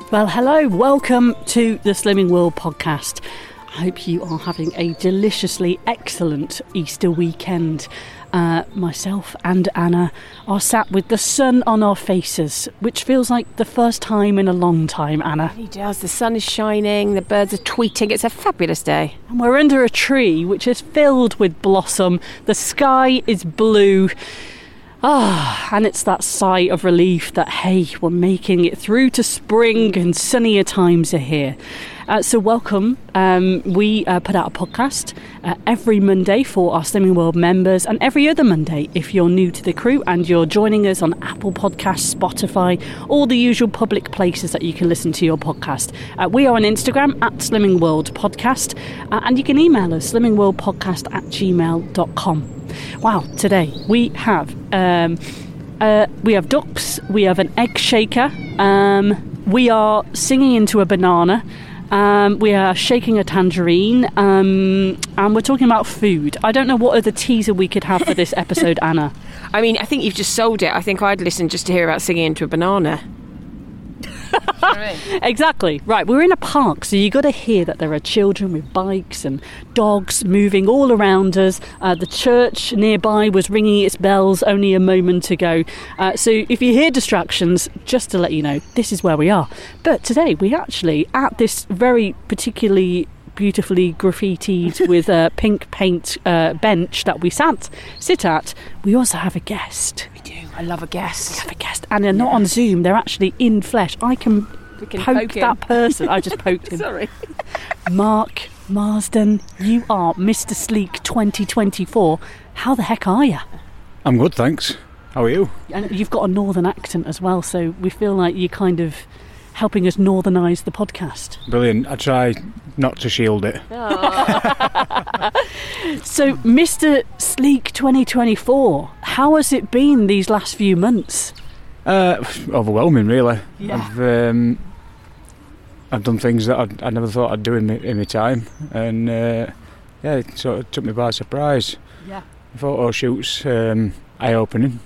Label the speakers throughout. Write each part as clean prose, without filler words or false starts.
Speaker 1: Well, hello, welcome to the Slimming World podcast. I hope you are having a deliciously excellent Easter weekend. Myself and Anna are sat with the sun on our faces, which feels like the first time in a long time, Anna.
Speaker 2: It does. The sun is shining, the birds are tweeting. It's a fabulous day.
Speaker 1: And we're under a tree which is filled with blossom. The sky is blue. And it's that sigh of relief that, hey, we're making it through to spring and sunnier times are here. So welcome. We put out a podcast every Monday for our Slimming World members, and every other Monday if you're new to the crew and you're joining us on Apple Podcasts, Spotify, all the usual public places that you can listen to your podcast. We are on Instagram at Slimming World Podcast, and you can email us slimmingworldpodcast@gmail.com. Wow, today we have ducks, we have an egg shaker, we are singing into a banana, we are shaking a tangerine, and we're talking about food. I don't know what other teaser we could have for this episode, Anna.
Speaker 2: I mean, I think you've just sold it. I think I'd listen just to hear about singing into a banana.
Speaker 1: Exactly. Right, we're in a park, so you got to hear that there are children with bikes and dogs moving all around us. The church nearby was ringing its bells only a moment ago. So if you hear distractions, just to let you know, this is where we are. But today we actually, at this very particularly beautifully graffitied with pink paint bench that we sit at, we also have a guest.
Speaker 2: We do. I love a guest.
Speaker 1: We have a guest, and they're not on Zoom, they're actually in flesh. I can poke that person. I just poked him.
Speaker 2: Sorry.
Speaker 1: Mark Marsden, you are Mr. Sleek 2024. How the heck are you?
Speaker 3: I'm good, thanks. How are you?
Speaker 1: And you've got a northern accent as well, so we feel like you're kind of helping us northernise the podcast.
Speaker 3: Brilliant. I try not to shield it.
Speaker 1: So, Mr. Sleek 2024, how has it been these last few months?
Speaker 3: Overwhelming, really.
Speaker 1: Yeah.
Speaker 3: I've done things that I never thought I'd do in my time, and it sort of took me by surprise.
Speaker 1: Yeah.
Speaker 3: Photo shoots, eye-opening.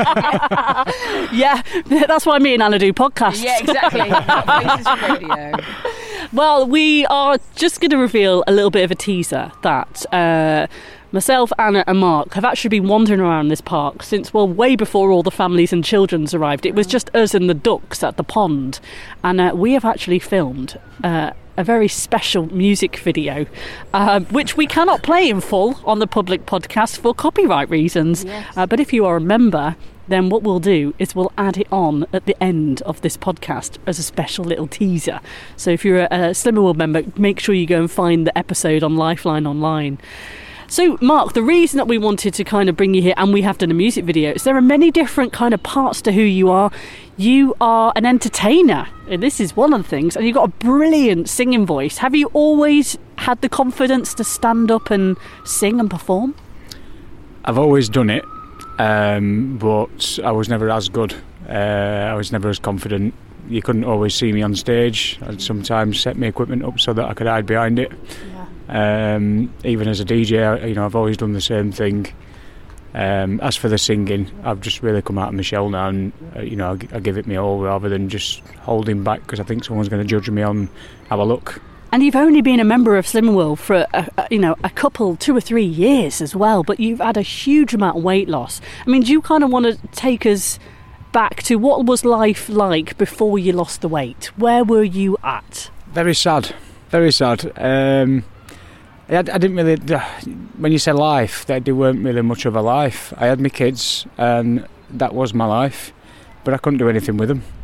Speaker 1: Yeah, that's why me and Anna do podcasts.
Speaker 2: Yeah, exactly. Faces for radio.
Speaker 1: Well, we are just going to reveal a little bit of a teaser that myself, Anna and Mark have actually been wandering around this park since, well, way before all the families and children's arrived. It was just us and the ducks at the pond, and we have actually filmed a very special music video, which we cannot play in full on the public podcast for copyright reasons.
Speaker 2: Yes.
Speaker 1: But if you are a member, then what we'll do is we'll add it on at the end of this podcast as a special little teaser. So if you're a Slimming World member, make sure you go and find the episode on Lifeline Online. So, Mark, the reason that we wanted to kind of bring you here, and we have done a music video, is there are many different kind of parts to who you are. You are an entertainer, and this is one of the things, and you've got a brilliant singing voice. Have you always had the confidence to stand up and sing and perform?
Speaker 3: I've always done it, but I was never as good. I was never as confident. You couldn't always see me on stage. I'd sometimes set my equipment up so that I could hide behind it. Even as a DJ, I've always done the same thing. As for the singing, I've just really come out of my shell now, and I give it my all rather than just holding back because I think someone's going to judge me on how I look.
Speaker 1: And you've only been a member of Slimming World for a couple, 2 or 3 years as well, but you've had a huge amount of weight loss. I mean, do you kind of want to take us back to what was life like before you lost the weight? Where were you at?
Speaker 3: Very sad. Very sad. I didn't really. When you say life, there weren't really much of a life. I had my kids, and that was my life, but I couldn't do anything with them.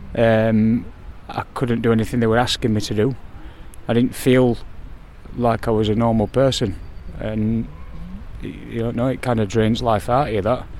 Speaker 3: I couldn't do anything they were asking me to do. I didn't feel like I was a normal person, and it kind of drains life out of you. That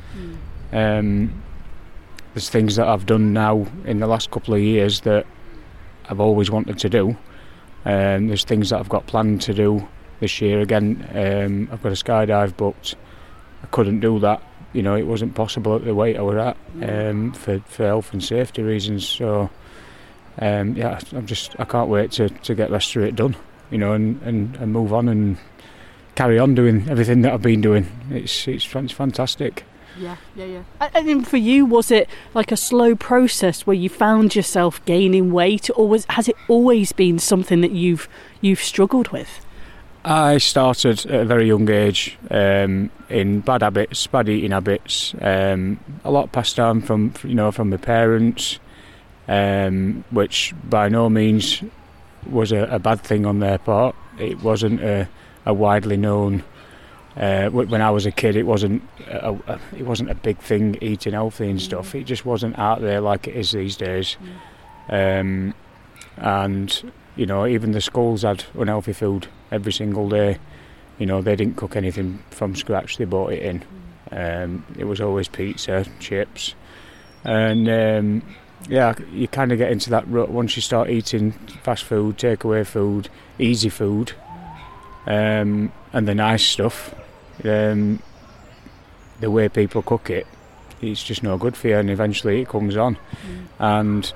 Speaker 3: there's things that I've done now in the last couple of years that I've always wanted to do. There's things that I've got planned to do this year again. I've got a skydive booked. I couldn't do that. It wasn't possible at the weight I was at for health and safety reasons. So I can't wait to get the rest of it done. And move on and carry on doing everything that I've been doing. It's fantastic.
Speaker 1: Yeah. And then for you, was it like a slow process where you found yourself gaining weight, or has it always been something that you've struggled with?
Speaker 3: I started at a very young age in bad habits, bad eating habits. A lot passed down from my parents, which by no means was a bad thing on their part. It wasn't a widely known. When I was a kid, it wasn't a big thing eating healthy and stuff. It just wasn't out there like it is these days. And even the schools had unhealthy food every single day. They didn't cook anything from scratch, they bought it in. It was always pizza, chips, and you kind of get into that rut once you start eating fast food, takeaway food, easy food, and the nice stuff. The way people cook it, it's just no good for you, and eventually it comes on. And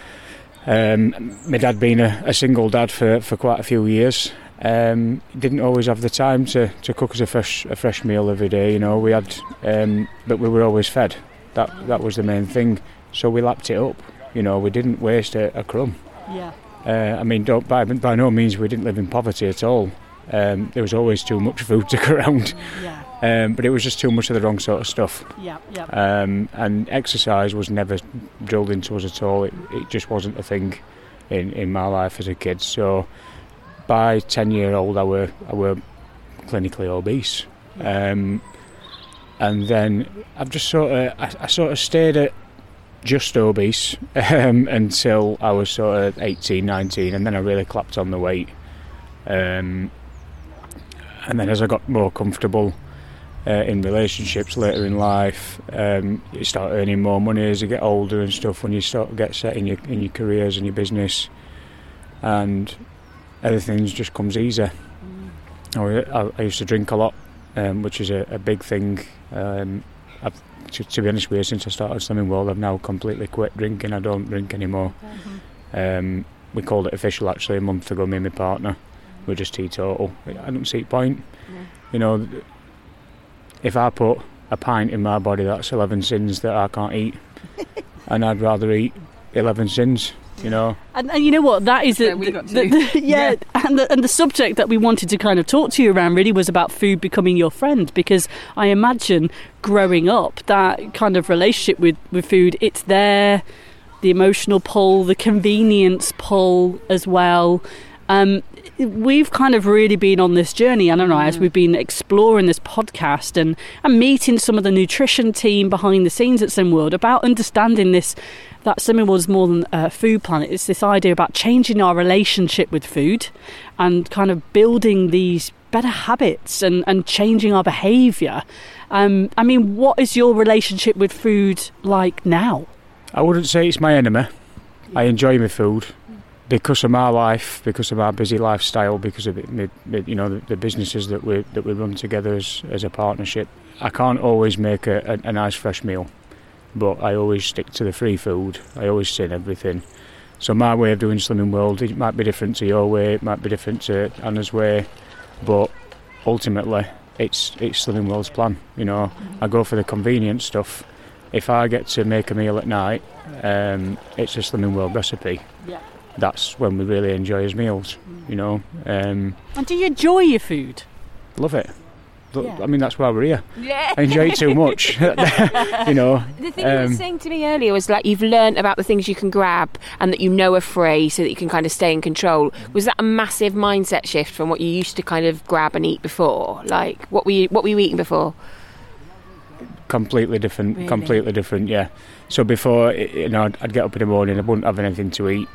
Speaker 3: my dad being a single dad for quite a few years, didn't always have the time to cook us a fresh meal every day. We had, but we were always fed. That was the main thing. So we lapped it up. We didn't waste a crumb.
Speaker 1: Yeah.
Speaker 3: By no means we didn't live in poverty at all. There was always too much food to go around.
Speaker 1: Yeah.
Speaker 3: But it was just too much of the wrong sort of stuff.
Speaker 1: Yeah.
Speaker 3: And exercise was never drilled into us at all. It just wasn't a thing in my life as a kid. So by 10-year-old, I were clinically obese. And then I've just I sort of stayed at just obese until I was sort of 18, 19, and then I really clapped on the weight. And then as I got more comfortable in relationships later in life, you start earning more money as you get older and stuff, when you start to get set in your careers and your business, and everything just comes easier. I used to drink a lot, which is a big thing. To be honest with you, since I started Slimming World, I've now completely quit drinking. I don't drink anymore. We called it official actually a month ago, me and my partner. We're just teetotal. I don't see a point. If I put a pint in my body, that's 11 sins that I can't eat. And I'd rather eat 11 sins.
Speaker 1: And you know what, that is
Speaker 2: And
Speaker 1: the subject that we wanted to kind of talk to you around really was about food becoming your friend, because I imagine growing up, that kind of relationship with food, it's there, the emotional pull, the convenience pull as well. We've kind of really been on this journey, I don't know, as we've been exploring this podcast and meeting some of the nutrition team behind the scenes at Slimming World, about understanding this, that Slimming World is more than a food planet. It's this idea about changing our relationship with food and kind of building these better habits and changing our behaviour. What is your relationship with food like now?
Speaker 3: I wouldn't say it's my enemy. I enjoy my food. Because of my life, because of our busy lifestyle, because of the businesses that we run together as a partnership, I can't always make a nice fresh meal, but I always stick to the free food. I always sin everything. So my way of doing Slimming World, it might be different to your way, it might be different to Anna's way, but ultimately it's Slimming World's plan. I go for the convenient stuff. If I get to make a meal at night, it's a Slimming World recipe.
Speaker 1: Yeah.
Speaker 3: That's when we really enjoy his meals, And
Speaker 1: do you enjoy your food?
Speaker 3: Love it.
Speaker 1: Yeah.
Speaker 3: That's why we're here.
Speaker 2: Yeah.
Speaker 3: I enjoy it too much.
Speaker 2: The thing you were saying to me earlier was like you've learned about the things you can grab and that are free, so that you can kind of stay in control. Was that a massive mindset shift from what you used to kind of grab and eat before? Like what were you eating before?
Speaker 3: Completely different.
Speaker 2: Really?
Speaker 3: Completely different. Yeah. So before, I'd get up in the morning, I wouldn't have anything to eat.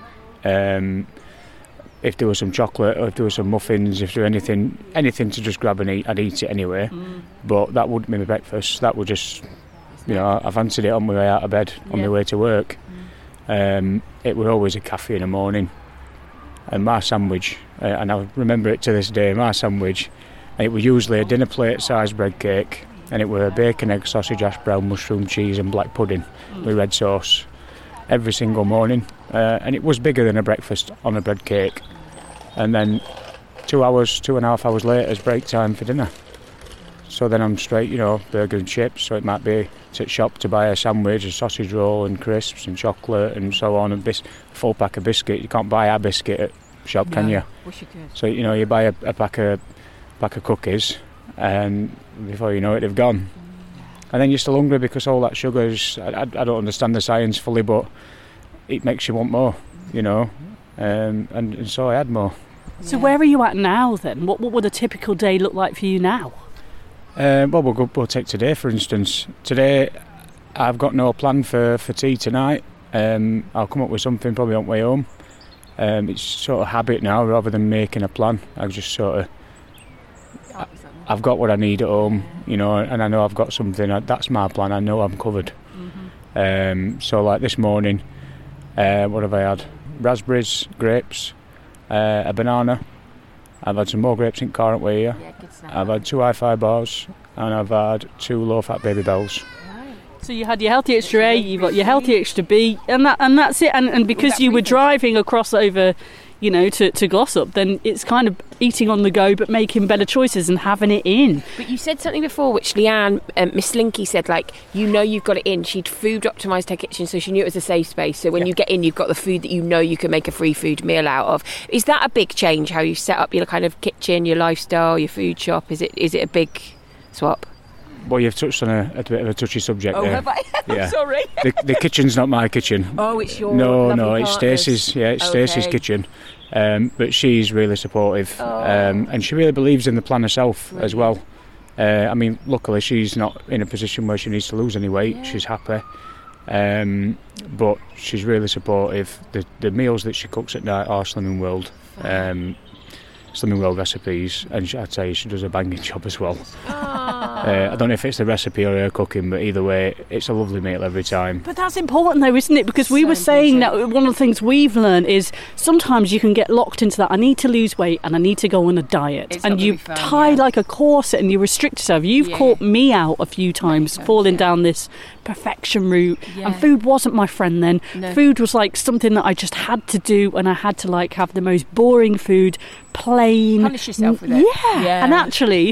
Speaker 3: If there was some chocolate, or if there was some muffins, if there was anything to just grab and eat, I'd eat it anyway. But that wouldn't be my breakfast. That would just, I fancied it on my way out of bed, on my way to work. It was always a cafe in the morning. And my sandwich, and I remember it to this day, my sandwich, it was usually a dinner plate sized bread cake, and it were bacon, egg, sausage, hash brown, mushroom, cheese and black pudding with red sauce every single morning. And it was bigger than a breakfast on a bread cake. And then 2.5 hours later is break time for dinner. So then I'm straight, burger and chips. So it might be to the shop to buy a sandwich, a sausage roll and crisps and chocolate and so on. And this full pack of biscuit. You can't buy a biscuit at shop, can you?
Speaker 2: Wish you could.
Speaker 3: So you buy a pack of cookies, and before you know it, they've gone. And then you're still hungry because all that sugar is. I don't understand the science fully, but it makes you want more, and so I had more.
Speaker 1: So where are you at now then? What would a typical day look like for you now?
Speaker 3: We'll take today for instance. Today I've got no plan for tea tonight. I'll come up with something probably on the way home. It's sort of habit now rather than making a plan. I just sort of I've got what I need at home, and I know I've got something. That's my plan. I know I'm covered. Mm-hmm. So like this morning, what have I had? Raspberries, grapes, a banana. I've had some more grapes in car, aren't we here?
Speaker 2: Yeah, good snack.
Speaker 3: I've had 2 hi-fi bars and I've had 2 low-fat Baby Bells.
Speaker 1: Right. So you had your healthy extra A, you've got your healthy extra B, and that's it. And because you were driving across over, to Glossop, then it's kind of eating on the go, but making better choices and having it in.
Speaker 2: But you said something before, which Leanne, Miss Linky said, you've got it in. She'd food optimised her kitchen, so she knew it was a safe space. So when you get in, you've got the food that you can make a free food meal out of. Is that a big change, how you set up your kind of kitchen, your lifestyle, your food shop? Is it a big swap?
Speaker 3: Well, you've touched on a bit of a touchy subject there.
Speaker 2: Oh, have I?
Speaker 3: Yeah.
Speaker 2: Sorry.
Speaker 3: The kitchen's not my kitchen.
Speaker 2: Oh, it's your
Speaker 3: No, it's Stacey's. Yeah, it's Stacey's kitchen. But she's really supportive, and she really believes in the plan herself as well. Luckily she's not in a position where she needs to lose any weight. Yeah. She's happy, but she's really supportive. The meals that she cooks at night are Slimming World. Slimming World recipes, and I'd say she does a banging job as well. I don't know if it's the recipe or her cooking, but either way, it's a lovely meal every time.
Speaker 1: But that's important though, isn't it? Because we were saying that one of the things we've learned is sometimes you can get locked into that, I need to lose weight and I need to go on a diet. And you tie like a corset and you restrict yourself. You've caught me out a few times falling down this perfection route. And food wasn't my friend then. No. Food was like something that I just had to do, and I had to have the most boring food, plain.
Speaker 2: Punish yourself with it.
Speaker 1: Yeah. And actually,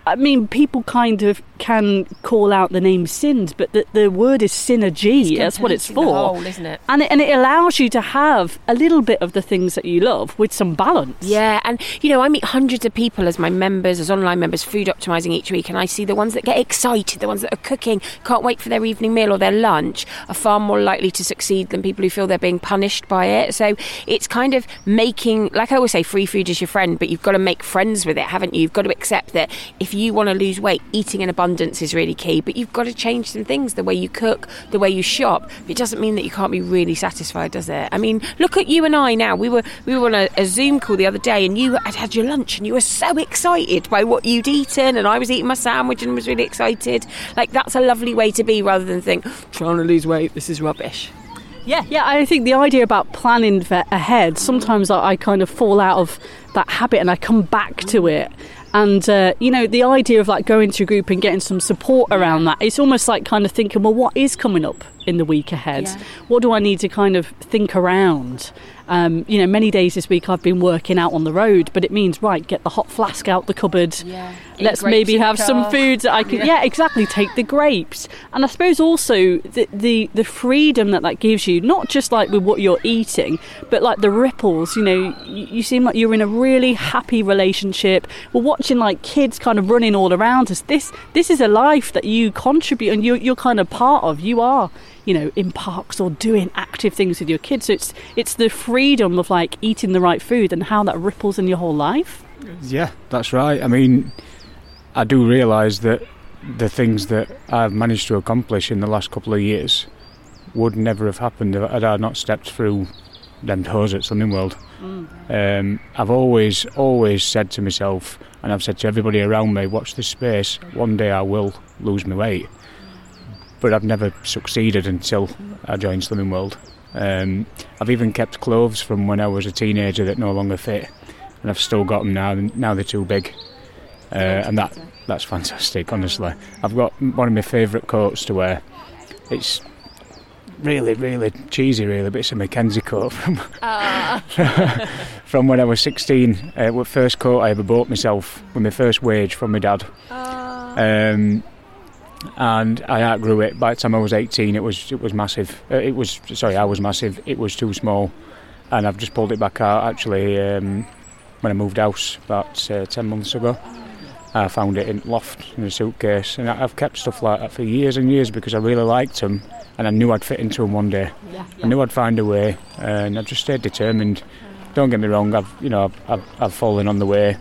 Speaker 1: people kind of can call out the name sins, but the word is synergy. That's what it's for.
Speaker 2: The whole, isn't it?
Speaker 1: And it allows you to have a little bit of the things that you love with some balance.
Speaker 2: Yeah, and I meet hundreds of people as my members, as online members, food optimising each week, and I see the ones that get excited, the ones that are cooking, can't wait for their evening meal or their lunch, are far more likely to succeed than people who feel they're being punished by it. So it's kind of making, like I always say, free food is your friend, but you've got to make friends with it, haven't you? You've got to accept that if you want to lose weight, eating in abundance is really key, but you've got to change some things, the way you cook, the way you shop. It doesn't mean that you can't be really satisfied, does it? Look at you and I now. We were on a Zoom call the other day, and you had your lunch and you were so excited by what you'd eaten, and I was eating my sandwich and was really excited. That's a lovely way to be, rather than think, trying to lose weight, this is rubbish.
Speaker 1: Yeah, I think the idea about planning ahead, sometimes I kind of fall out of that habit and I come back to it. And, the idea of going to a group and getting some support around that, it's almost like kind of thinking, well, what is coming up in the week ahead? Yeah. What do I need to kind of think around? Many days this week I've been working out on the road, but it means, get the hot flask out the cupboard. Yeah. Let's maybe have some foods that I can... Yeah, exactly, take the grapes. And I suppose also the freedom that gives you, not just with what you're eating, but the ripples, you seem like you're in a really happy relationship. We're watching kids kind of running all around us. This is a life that you contribute and you're kind of part of. You are, in parks or doing active things with your kids. So it's the freedom of eating the right food and how that ripples in your whole life.
Speaker 3: Yeah, that's right. I do realise that the things that I've managed to accomplish in the last couple of years would never have happened had I not stepped through them doors at Slimming World. I've always said to myself, and I've said to everybody around me, watch this space, one day I will lose my weight. But I've never succeeded until I joined Slimming World. I've even kept clothes from when I was a teenager that no longer fit, and I've still got them now they're too big. And that's fantastic, honestly. I've got one of my favourite coats to wear. It's really, really cheesy, really, but it's a Mackenzie coat from when I was 16. The first coat I ever bought myself with my first wage from my dad. and I outgrew it. By the time I was 18, it was massive. I was massive. It was too small, and I've just pulled it back out actually when I moved house about 10 months ago. I found it in the loft in a suitcase, and I've kept stuff like that for years and years because I really liked them, and I knew I'd fit into them one day. I knew I'd find a way, and I've just stayed determined. Don't get me wrong, I've fallen on the way,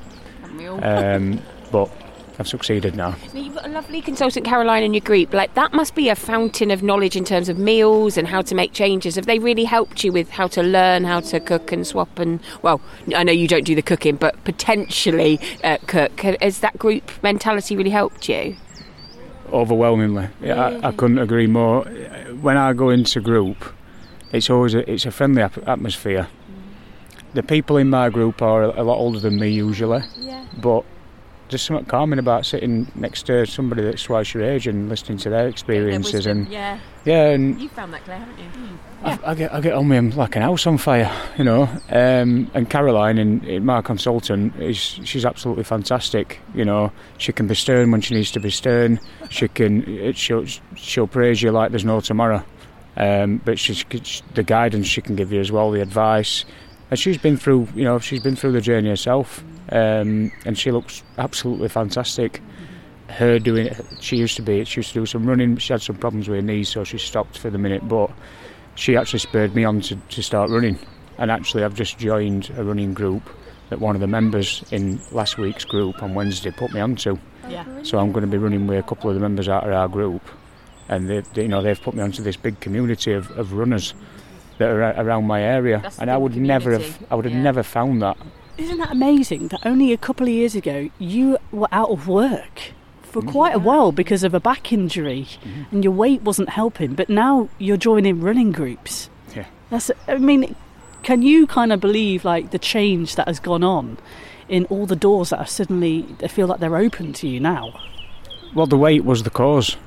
Speaker 3: but I've succeeded now.
Speaker 2: You've got a lovely consultant, Caroline, in your group. Like, that must be a fountain of knowledge in terms of meals and how to make changes. Have they really helped you with how to learn how to cook and swap? And, well, I know you don't do the cooking, but potentially cook. Has that group mentality really helped you?
Speaker 3: Overwhelmingly. Yeah. I couldn't agree more. When I go into group, it's always a friendly atmosphere. The people in my group are a lot older than me usually, but there's something calming about sitting next to somebody that's twice your age and listening to their experiences. And and
Speaker 2: you found that, Claire, haven't you?
Speaker 3: I get on with them like an house on fire, you know. And Caroline, in my consultant, she's absolutely fantastic. You know, she can be stern when she needs to be stern. She'll praise you like there's no tomorrow. But the guidance she can give you as well, the advice. And she's been through the journey herself, and she looks absolutely fantastic. She used to do some running. She had some problems with her knees, so she stopped for the minute. But she actually spurred me on to start running. And actually, I've just joined a running group that one of the members in last week's group on Wednesday put me onto. So I'm going to be running with a couple of the members out of our group, and they've put me onto this big community of runners that are around my area. And I would have never found that.
Speaker 1: Isn't that amazing that only a couple of years ago you were out of work for quite a while because of a back injury, and your weight wasn't helping, but now you're joining running groups? Can you kind of believe like the change that has gone on in all the doors that are suddenly, they feel like they're open to you now?
Speaker 3: Well, the weight was the cause.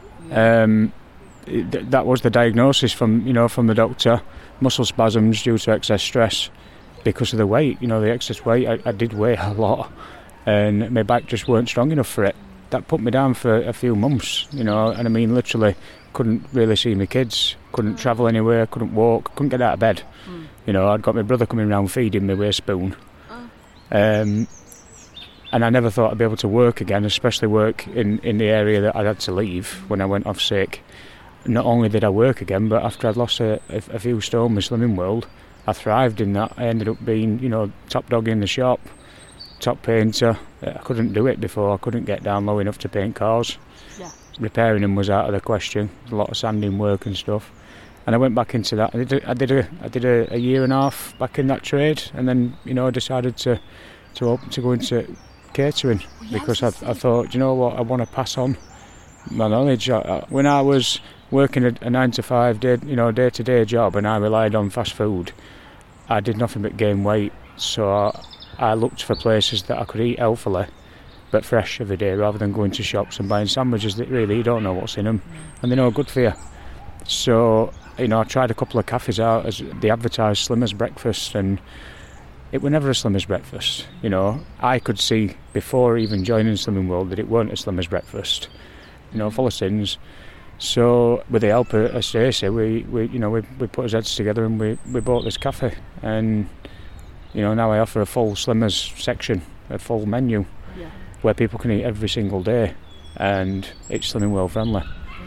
Speaker 3: That was the diagnosis from the doctor. Muscle spasms due to excess stress because of the weight. The excess weight. I did weigh a lot, and my back just weren't strong enough for it. That put me down for a few months, and I mean literally couldn't really see my kids, couldn't travel anywhere, couldn't walk, couldn't get out of bed. I'd got my brother coming around feeding me with a spoon. And I never thought I'd be able to work again, especially work in the area that I had to leave when I went off sick. Not only did I work again, but after I'd lost a few stone with Slimming World, I thrived in that. I ended up being, top dog in the shop, top painter. I couldn't do it before. I couldn't get down low enough to paint cars. Repairing them was out of the question. A lot of sanding work and stuff. And I went back into that. I did a year and a half back in that trade, and then I decided to go into catering because I thought, I want to pass on my knowledge. When I was working a 9-to-5 day-to-day job, and I relied on fast food, I did nothing but gain weight. So I looked for places that I could eat healthily but fresh every day, rather than going to shops and buying sandwiches that really you don't know what's in them, and they're no good for you. So I tried a couple of cafes out as they advertised Slimmers breakfast, and it were never a Slimmers breakfast. I could see before even joining Slimming World that it weren't a Slimmers breakfast. Full of sins. So with the help of Stacey, we put our heads together and we bought this cafe, and now I offer a full Slimmers section, a full menu, where people can eat every single day, and it's Slimming World friendly.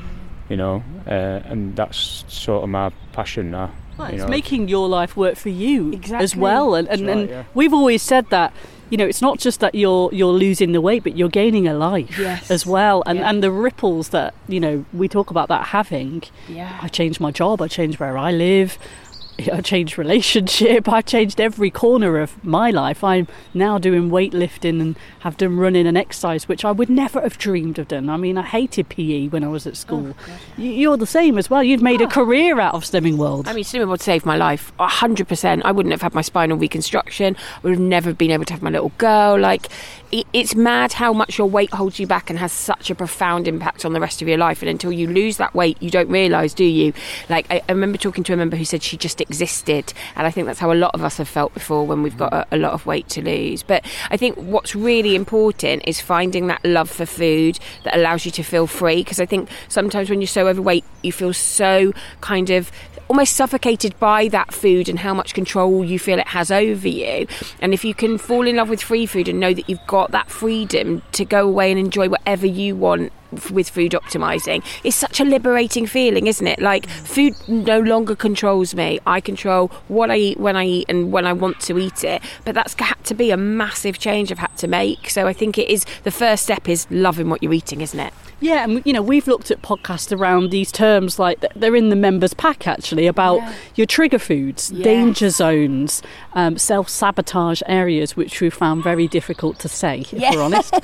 Speaker 3: And that's sort of my passion now.
Speaker 1: Well, it's making your life work for you as well, and we've always said that. It's not just that you're losing the weight, but you're gaining a life as well. And the ripples that, we talk about that having. I changed my job, I changed where I live, I changed relationship, I changed every corner of my life. I'm now doing weightlifting and have done running and exercise, which I would never have dreamed of doing. I mean, I hated PE when I was at school. You're the same as well. You've made a career out of Slimming World.
Speaker 2: I mean, Slimming World saved my life 100%. I wouldn't have had my spinal reconstruction. I would have never been able to have my little girl. Like, it's mad how much your weight holds you back and has such a profound impact on the rest of your life. And until you lose that weight, you don't realise, do you? Like, I remember talking to a member who said she just existed. And I think that's how a lot of us have felt before when we've got a lot of weight to lose. But I think what's really important is finding that love for food that allows you to feel free, because I think sometimes when you're so overweight, you feel so kind of almost suffocated by that food and how much control you feel it has over you. And if you can fall in love with free food and know that you've got that freedom to go away and enjoy whatever you want with food optimizing, it's such a liberating feeling, isn't it? Like, food no longer controls me. I control what I eat, when I eat, and when I want to eat it. But that's had to be a massive change I've had to make. So I think it is, the first step is loving what you're eating, isn't it?
Speaker 1: Yeah, and we've looked at podcasts around these terms, like they're in the members pack actually, about your trigger foods, danger zones, self-sabotage areas, which we found very difficult to say, if we're honest.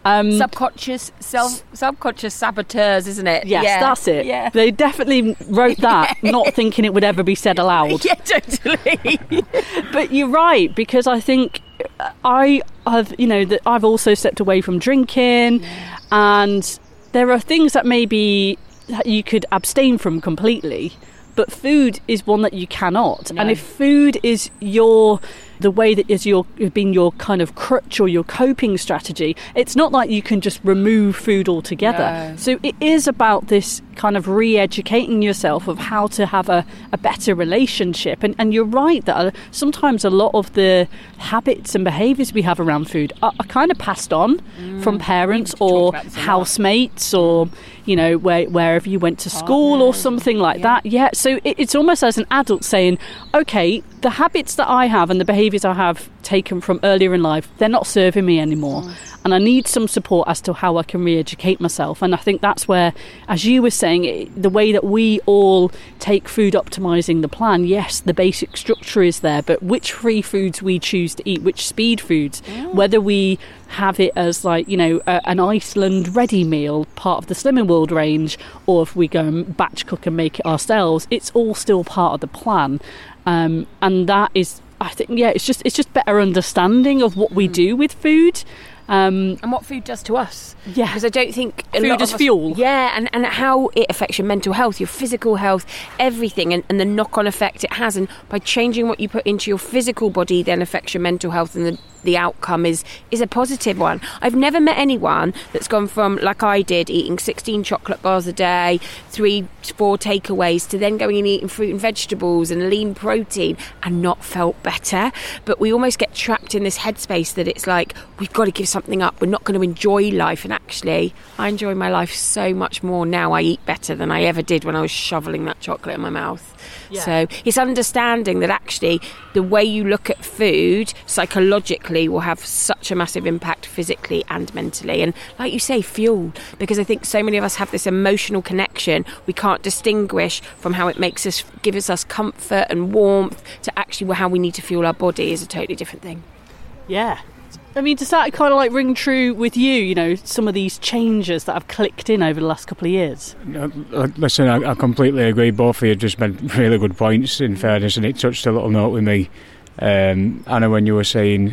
Speaker 2: Subconscious saboteurs, isn't it?
Speaker 1: Yes, that's it. Yeah. They definitely wrote that, not thinking it would ever be said aloud.
Speaker 2: Yeah, totally.
Speaker 1: But you're right, because I think I've also stepped away from drinking, and there are things that maybe you could abstain from completely, but food is one that you cannot. No. And if food is the way that is been your kind of crutch or your coping strategy, it's not like you can just remove food altogether. No. So it is about this kind of re-educating yourself of how to have a better relationship. And you're right that sometimes a lot of the habits and behaviours we have around food are kind of passed on from parents or housemates or, wherever you went to school or something like that. Yeah, so it's almost as an adult saying, okay, the habits that I have and the behaviours I have taken from earlier in life, they're not serving me anymore. And I need some support as to how I can re-educate myself. And I think that's where, as you were saying, the way that we all take food optimising the plan, yes, the basic structure is there, but which free foods we choose to eat, which speed foods, whether we have it as an Iceland ready meal, part of the Slimming World range, or if we go and batch cook and make it ourselves, it's all still part of the plan. And that is, I think, it's just better understanding of what we do with food.
Speaker 2: And what food does to us. Yeah. Because I don't think
Speaker 1: food is fuel.
Speaker 2: Yeah, and how it affects your mental health, your physical health, everything, and the knock-on effect it has. And by changing what you put into your physical body then affects your mental health, and the outcome is a positive one. I've never met anyone that's gone from, like I did, eating 16 chocolate bars a day, 3-4 takeaways, to then going and eating fruit and vegetables and lean protein and not felt better. But we almost get trapped in this headspace that it's like, we've got to give something up, we're not going to enjoy life. And actually, I enjoy my life so much more now. I eat better than I ever did when I was shoveling that chocolate in my mouth. Yeah. So it's understanding that actually the way you look at food psychologically will have such a massive impact physically and mentally. And like you say, fuel, because I think so many of us have this emotional connection we can't distinguish from how it gives us comfort and warmth to actually how we need to fuel our body is a totally different thing.
Speaker 1: Yeah. I mean, does that kind of ring true with you, some of these changes that have clicked in over the last couple of years?
Speaker 3: Listen, I completely agree. Both of you just made really good points, in fairness, and it touched a little note with me. Anna, when you were saying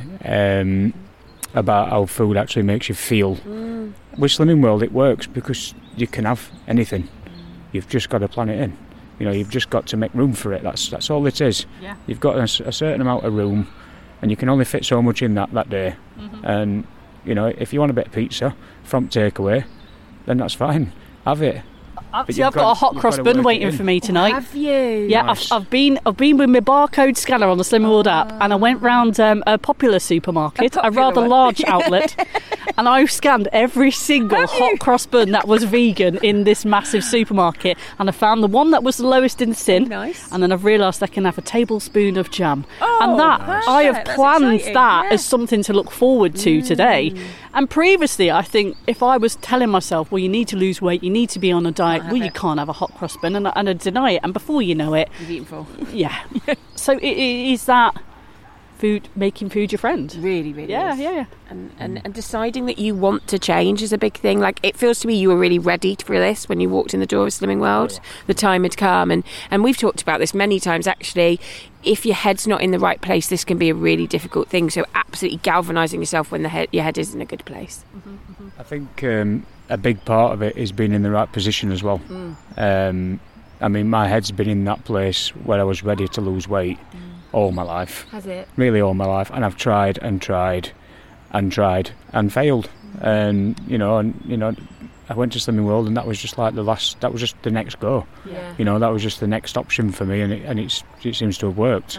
Speaker 3: about how food actually makes you feel. With Slimming World, it works because you can have anything. You've just got to plan it in. You've just got to make room for it. That's all it is. Yeah. You've got a certain amount of room, and you can only fit so much in that day. Mm-hmm. And if you want a bit of pizza from takeaway, then that's fine, have it.
Speaker 1: I've got a hot cross bun waiting for me tonight.
Speaker 2: Have you?
Speaker 1: Yeah, nice. I've been with my barcode scanner on the Slimming World app, and I went round a popular supermarket, a rather large outlet, and I scanned every single hot cross bun that was vegan in this massive supermarket, and I found the one that was the lowest in sin.
Speaker 2: Nice.
Speaker 1: And then I've realised I can have a tablespoon of jam. And that I have planned that as something to look forward to today. And previously, I think if I was telling myself, well, you need to lose weight, you need to be on a diet, you can't have a hot cross bun, and I deny it, and before you know it,
Speaker 2: you've eaten full.
Speaker 1: Yeah. So it is that making food your friend.
Speaker 2: Really is.
Speaker 1: Yeah.
Speaker 2: And deciding that you want to change is a big thing. Like, it feels to me you were really ready for this when you walked in the door of Slimming World. Oh, yeah. The time had come, and we've talked about this many times actually. If your head's not in the right place, this can be a really difficult thing. So absolutely galvanising yourself when your head is in a good place.
Speaker 3: I think a big part of it is being in the right position as well. I mean, my head's been in that place where I was ready to lose weight all my life.
Speaker 2: Has it?
Speaker 3: Really all my life. And I've tried and tried and tried and failed. And, I went to Slimming World, and that was just like that was just the next go.
Speaker 2: Yeah.
Speaker 3: That was just the next option for me, and it seems to have worked.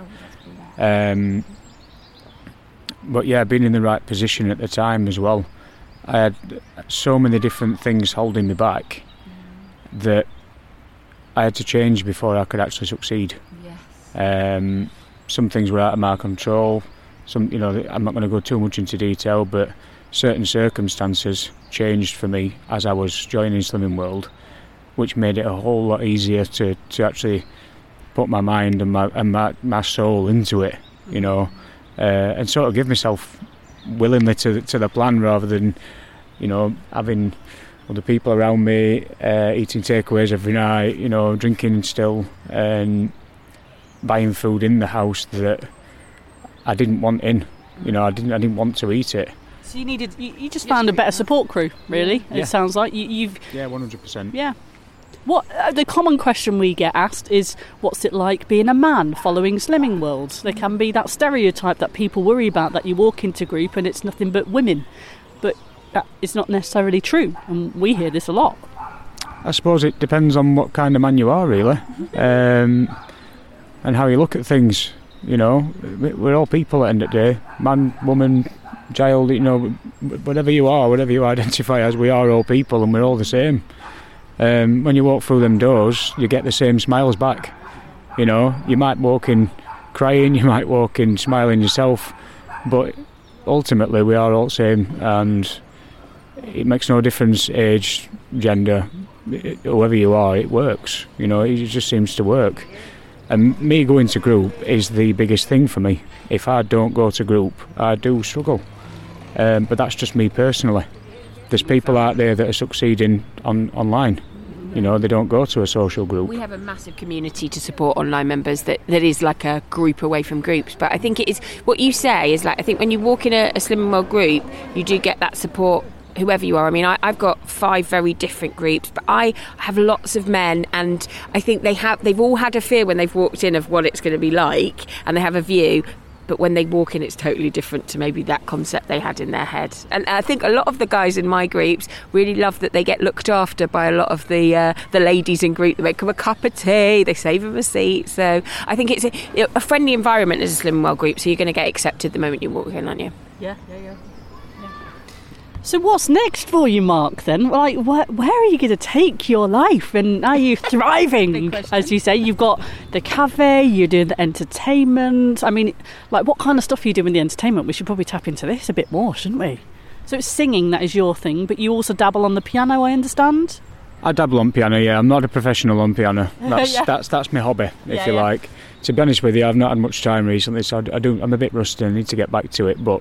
Speaker 3: But yeah, being in the right position at the time as well, I had so many different things holding me back that I had to change before I could actually succeed.
Speaker 2: Yes.
Speaker 3: Some things were out of my control. I'm not going to go too much into detail, but certain circumstances changed for me as I was joining Slimming World, which made it a whole lot easier to actually put my mind and my soul into it, and sort of give myself willingly to the plan, rather than having other people around me, eating takeaways every night, drinking still, and buying food in the house that I didn't want in. I didn't want to eat it.
Speaker 1: So you just found a better support crew, really.
Speaker 3: Yeah.
Speaker 1: It sounds like you've
Speaker 3: 100%.
Speaker 1: Yeah. What the common question we get asked is, what's it like being a man following Slimming World? There can be that stereotype that people worry about, that you walk into group and it's nothing but women, but that is not necessarily true, and we hear this a lot.
Speaker 3: I suppose it depends on what kind of man you are, really, and how you look at things. We're all people at the end of the day, man, woman, child, whatever you are, whatever you identify as, we are all people and we're all the same. When you walk through them doors, you get the same smiles back. You might walk in crying, you might walk in smiling yourself, but ultimately we are all the same, and it makes no difference, age, gender, whoever you are, it works. It just seems to work. And me going to group is the biggest thing for me. If I don't go to group, I do struggle. But that's just me personally. There's people out there that are succeeding online. They don't go to a social group.
Speaker 2: We have a massive community to support online members that is like a group away from groups. But I think it is what you say is like, I think when you walk in a Slimming World group, you do get that support, whoever you are. I mean, I've got 5 very different groups, but I have lots of men, and I think they've all had a fear when they've walked in of what it's going to be like, and they have a view. But when they walk in, it's totally different to maybe that concept they had in their head. And I think a lot of the guys in my groups really love that they get looked after by a lot of the ladies in group. They make them a cup of tea, they save them a seat. So I think it's a friendly environment as a Slimming World group, so you're going to get accepted the moment you walk in, aren't you?
Speaker 1: Yeah. So what's next for you, Mark, then? Like, where are you going to take your life? And are you thriving? As you say, you've got the cafe, you're doing the entertainment. I mean, like, what kind of stuff are you doing in the entertainment? We should probably tap into this a bit more, shouldn't we? So it's singing, that is your thing, but you also dabble on the piano, I understand?
Speaker 3: I dabble on piano, yeah. I'm not a professional on piano. That's my hobby, if you like. To be honest with you, I've not had much time recently, so I'm a bit rusty. I need to get back to it, but...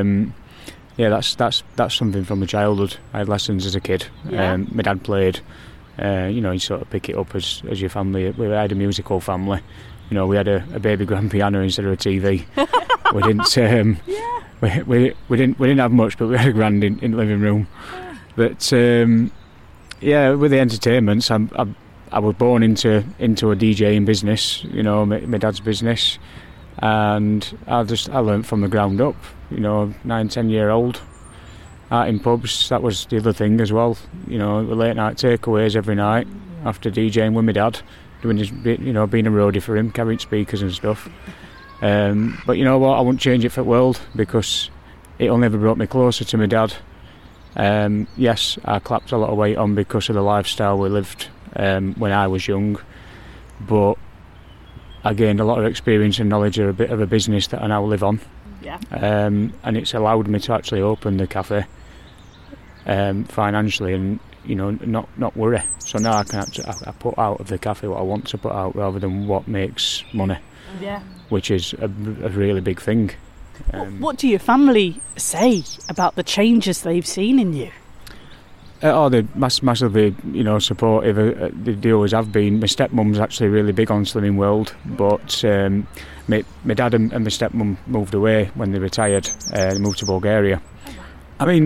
Speaker 3: that's something from my childhood. I had lessons as a kid.
Speaker 1: Yeah.
Speaker 3: My dad played. You sort of pick it up as your family. We had a musical family. We had a baby grand piano instead of a TV. We didn't. We didn't have much, but we had a grand in the living room. But with the entertainments, I was born into a DJing business. My dad's business. And I learnt from the ground up, 9-10-year-old, out in pubs. That was the other thing as well, late night takeaways every night after DJing with my dad, doing his, being a roadie for him, carrying speakers and stuff. But you know what, I wouldn't change it for the world, because it only ever brought me closer to my dad. Yes, I clapped a lot of weight on because of the lifestyle we lived when I was young, but I gained a lot of experience and knowledge of a business that I now live on.
Speaker 1: Yeah.
Speaker 3: And it's allowed me to actually open the cafe financially and not worry. So now I put out of the cafe what I want to put out rather than what makes money.
Speaker 1: Yeah.
Speaker 3: Which is a really big thing.
Speaker 1: What do your family say about the changes they've seen in you?
Speaker 3: They're massively, supportive. They always have been. My stepmum's actually really big on Slimming World, but my dad and my stepmum moved away when they retired. They moved to Bulgaria. I mean,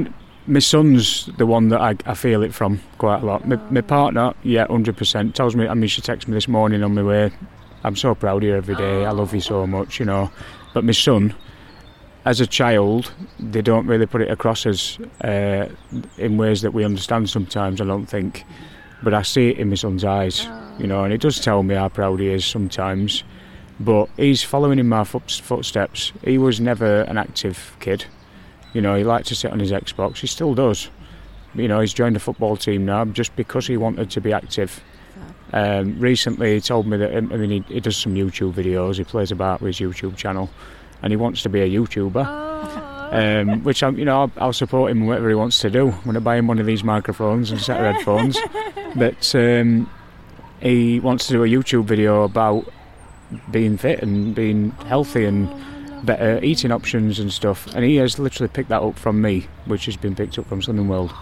Speaker 3: My son's the one that I feel it from quite a lot. My partner, 100%, tells me, she texted me this morning on my way, I'm so proud of you every day, I love you so much, But my son, as a child, they don't really put it across as in ways that we understand sometimes, I don't think. But I see it in my son's eyes, and he does tell me how proud he is sometimes. But he's following in my footsteps. He was never an active kid. He liked to sit on his Xbox. He still does. He's joined the football team now just because he wanted to be active. Recently, he told me that he does some YouTube videos. He plays about with his YouTube channel, and he wants to be a YouTuber. Which I'll support him in whatever he wants to do. I'm going to buy him one of these microphones and a set of headphones. But he wants to do a YouTube video about being fit and being healthy and better eating options and stuff, and he has literally picked that up from me, which has been picked up from Slimming World,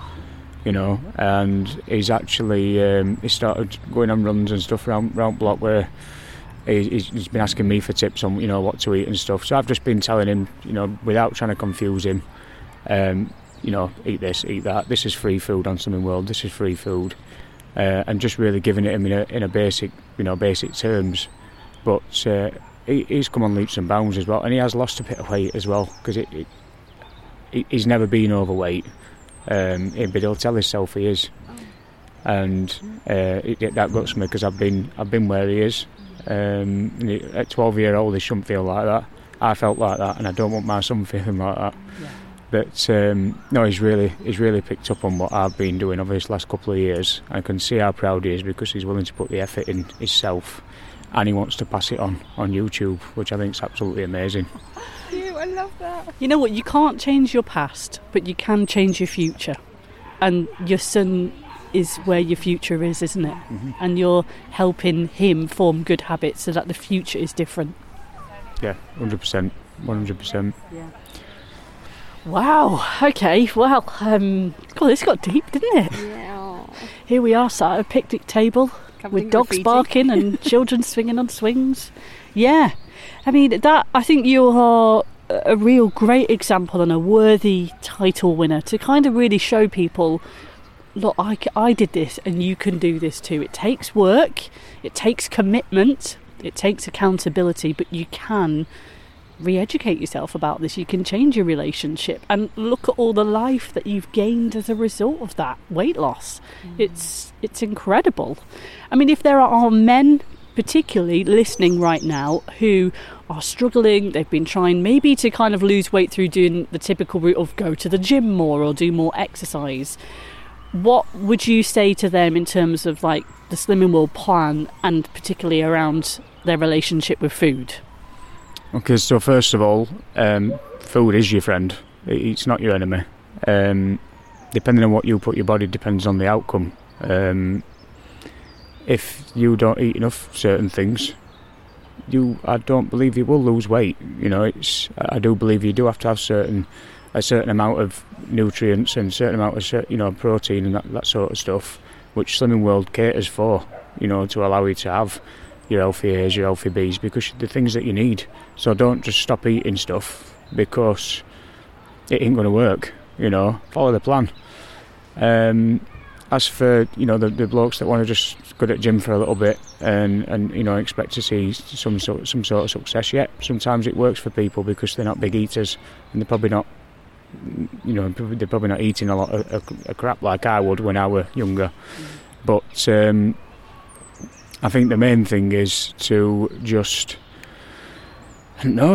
Speaker 3: and he's actually he started going on runs and stuff around block where he's been asking me for tips on what to eat and stuff. So I've just been telling him, without trying to confuse him, eat this, eat that, this is free food on Slimming World, this is free food, and just really giving it him in a basic terms. But he's come on leaps and bounds as well, and he has lost a bit of weight as well, because he's never been overweight, but he'll tell himself he is, and that guts me, because I've been where he is. At 12-year-old, he shouldn't feel like that. I felt like that, and I don't want my son feeling like that. Yeah. But no, he's really picked up on what I've been doing over this last couple of years. I can see how proud he is, because he's willing to put the effort in himself. And he wants to pass it on YouTube, which I think is absolutely amazing.
Speaker 2: I love that.
Speaker 1: You know what? You can't change your past, but you can change your future. And your son is where your future is, isn't it? Mm-hmm. And you're helping him form good habits so that the future is different.
Speaker 3: Yeah, 100%. 100%.
Speaker 1: Yeah. Wow. Okay. Well, this got deep, didn't it?
Speaker 2: Yeah.
Speaker 1: Here we are, sat at a picnic table. With dogs barking and children swinging on swings. Yeah. I think you are a real great example and a worthy title winner to kind of really show people, look, I did this and you can do this too. It takes work, it takes commitment, it takes accountability, but you can re-educate yourself about this. You can change your relationship, and look at all the life that you've gained as a result of that weight loss. It's incredible. If there are men particularly listening right now who are struggling, they've been trying maybe to kind of lose weight through doing the typical route of go to the gym more or do more exercise, what would you say to them in terms of like the Slimming World plan, and particularly around their relationship with food?
Speaker 3: Okay, so first of all, food is your friend. It's not your enemy. Depending on what you put your body depends on the outcome. If you don't eat enough certain things, I don't believe you will lose weight. I do believe you do have to have a certain amount of nutrients and a certain amount of protein and that sort of stuff, which Slimming World caters for. To allow you to have your healthy A's, your healthy B's, because the things that you need. So don't just stop eating stuff because it ain't going to work. Follow the plan. As for the blokes that want to just go to the gym for a little bit and expect to see some sort of success, sometimes it works for people because they're not big eaters and they're probably not eating a lot of crap like I would when I were younger. But I think the main thing is to just I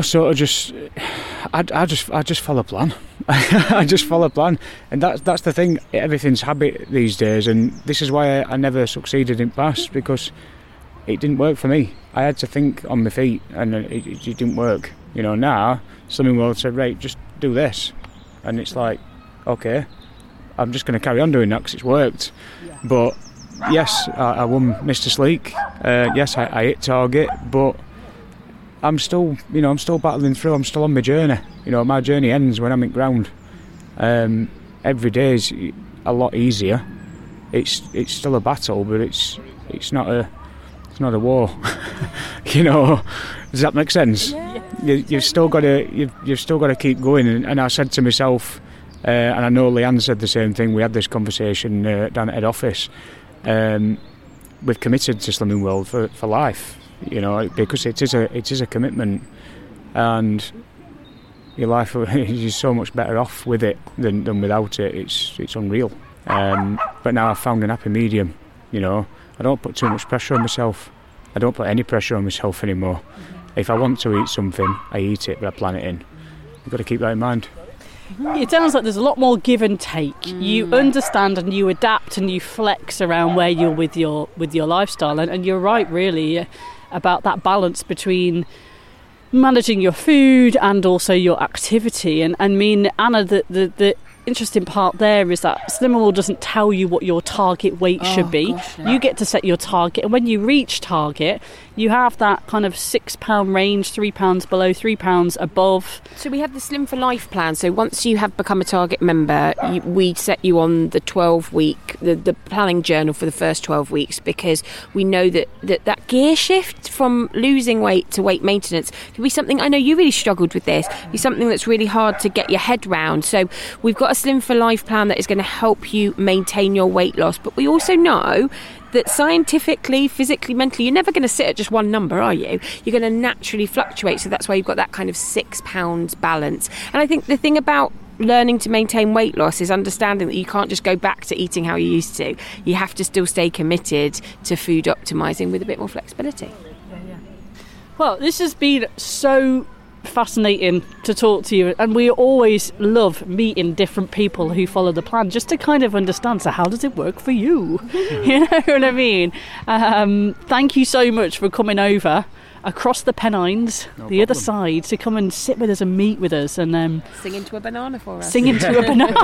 Speaker 3: just follow plan. I just follow plan, and that's the thing. Everything's habit these days, and this is why I never succeeded in past, because it didn't work for me. I had to think on my feet, and it didn't work. Now Slimming World said, right, just do this, and it's like, okay, I'm just going to carry on doing that because it's worked. Yeah. But yes, I won Mr. Sleek. Yes, I hit target, but I'm still battling through. I'm still on my journey. My journey ends when I'm in ground. Every day is a lot easier. It's still a battle, but it's not a war. Does that make sense? Yeah. You've still got to keep going. And I said to myself, And I know Leanne said the same thing. We had this conversation down at head office. We've committed to Slimming World for life, because it is a commitment, and your life is so much better off with it than without it. It's unreal. But now I've found an happy medium. I don't put too much pressure on myself. I don't put any pressure on myself anymore. If I want to eat something, I eat it, but I plan it in. You've got to keep that in mind.
Speaker 1: It sounds like there's a lot more give and take. You understand and you adapt and you flex around where you're with your lifestyle. And you're right, really, about that balance between managing your food and also your activity. And I mean, Anna, the interesting part there is that Slimming World doesn't tell you what your target weight should be. Gosh, no. You get to set your target, and when you reach target, you have that kind of £6 range, £3 below, £3 above.
Speaker 2: So we have the Slim for Life plan. So once you have become a target member, we set you on the 12-week, the planning journal for the first 12 weeks, because we know that gear shift from losing weight to weight maintenance can be something, I know you really struggled with this, be something that's really hard to get your head round. So we've got a Slim for Life plan that is going to help you maintain your weight loss. But we also know that scientifically, physically, mentally, you're never going to sit at just one number, are you? You're going to naturally fluctuate. So that's why you've got that kind of £6 balance. And I think the thing about learning to maintain weight loss is understanding that you can't just go back to eating how you used to. You have to still stay committed to food optimising with a bit more flexibility.
Speaker 1: Yeah. Well, this has been so fascinating to talk to you, and we always love meeting different people who follow the plan just to kind of understand, so how does it work for you? You know what I mean? Thank you so much for coming over across the Pennines, the other side, to come and sit with us and meet with us and
Speaker 2: sing into a banana for us.
Speaker 1: Sing into a banana.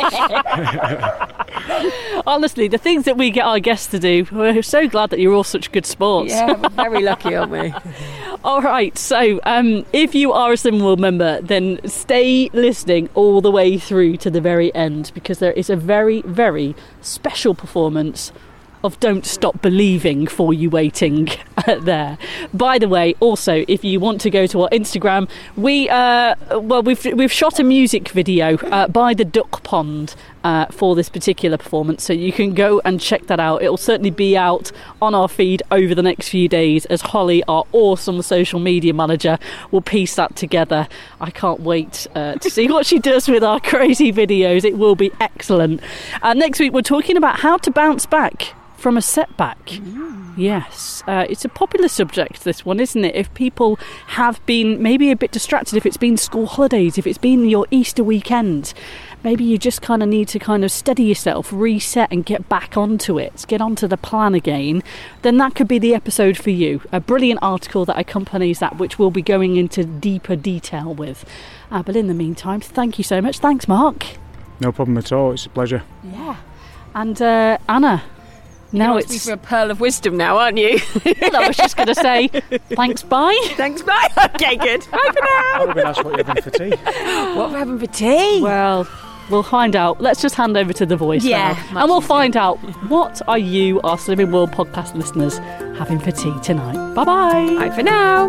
Speaker 1: Honestly, the things that we get our guests to do, we're so glad that you're all such good sports.
Speaker 2: Yeah, we're very lucky, aren't we?
Speaker 1: All right, so if you are a Slimming World member, then stay listening all the way through to the very end, because there is a very, very special performance of Don't Stop Believing for you waiting there. By the way, also, if you want to go to our Instagram, we've shot a music video by the Duck Pond for this particular performance, so you can go and check that out. It'll certainly be out on our feed over the next few days, as Holly, our awesome social media manager, will piece that together. I can't wait to see what she does with our crazy videos. It will be excellent. Next week we're talking about how to bounce back from a setback. Yes, it's a popular subject, this one, isn't it? If people have been maybe a bit distracted, if it's been school holidays, if it's been your Easter weekend, maybe you just kind of need to kind of steady yourself, reset and get back onto it, get onto the plan again, then that could be the episode for you. A brilliant article that accompanies that, which we'll be going into deeper detail with. But in the meantime, thank you so much. Thanks, Mark.
Speaker 3: No problem at all. It's a pleasure.
Speaker 1: Yeah. And Anna, now it's
Speaker 2: for a pearl of wisdom now, aren't you?
Speaker 1: Well, I was just going to say, thanks, bye.
Speaker 2: Thanks, bye. Okay, good. Bye for now.
Speaker 3: I would have been asked what you're having for tea.
Speaker 2: What we're having for tea?
Speaker 1: Well, we'll find out. Let's just hand over to the voice now. And we'll find out, what are you, our Slimming World podcast listeners, having for tea tonight. Bye-bye.
Speaker 2: Bye for now.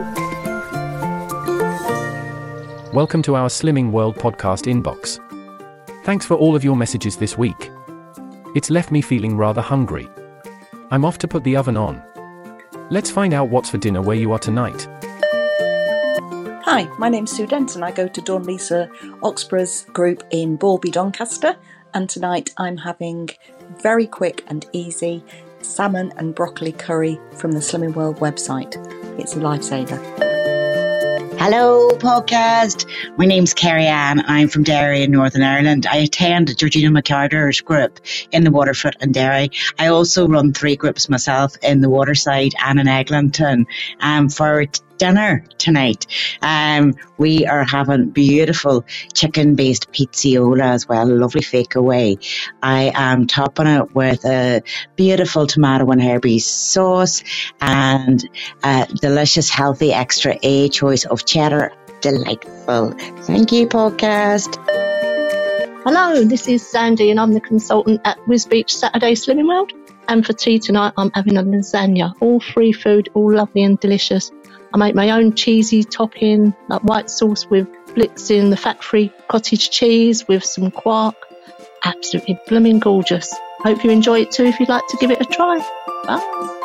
Speaker 4: Welcome to our Slimming World podcast inbox. Thanks for all of your messages this week. It's left me feeling rather hungry. I'm off to put the oven on. Let's find out what's for dinner where you are tonight.
Speaker 5: Hi, my name's Sue Denton. I go to Dawn Lisa Oxborough's group in Borby, Doncaster, and tonight I'm having very quick and easy salmon and broccoli curry from the Slimming World website. It's a lifesaver.
Speaker 6: Hello, podcast. My name's Kerry Ann. I'm from Derry in Northern Ireland. I attend Georgina McCarter's group in the Waterford and Derry. I also run 3 groups myself in the Waterside and in Eglinton. For dinner tonight, we are having beautiful chicken-based pizziola as well, a lovely fake away. I am topping it with a beautiful tomato and herby sauce and a delicious, healthy, extra A choice of cheddar. Delightful. Thank you, podcast.
Speaker 7: Hello, this is Sandy and I'm the consultant at Wisbeach Saturday Slimming World. And for tea tonight, I'm having a lasagna, all free food, all lovely and delicious. I make my own cheesy topping, like white sauce with blitzing the fat-free cottage cheese with some quark. Absolutely blooming gorgeous. Hope you enjoy it too if you'd like to give it a try. Bye.